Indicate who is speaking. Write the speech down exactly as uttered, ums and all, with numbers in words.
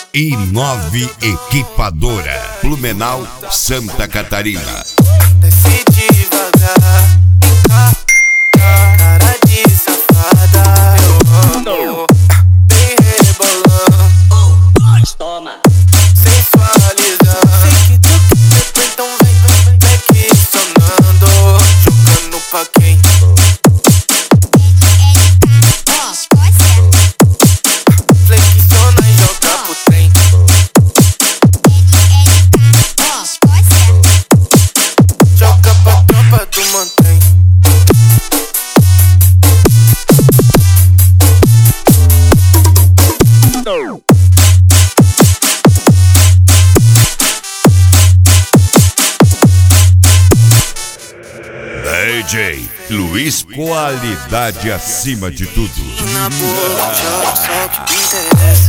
Speaker 1: Inove Equipadora, Blumenau, Santa Catarina.
Speaker 2: Desce devagar, cara de safada. Eu amo, vem rebolando,
Speaker 3: toma,
Speaker 2: sensualizando. Sei que tu quer, então vem, vem, vem questionando. Jogando pra quem? Flexiona e joga pro trem. Joga pra tropa do mantém.
Speaker 1: D J Luiz, qualidade acima de tudo.
Speaker 2: Na boca, joga só o que te interessa.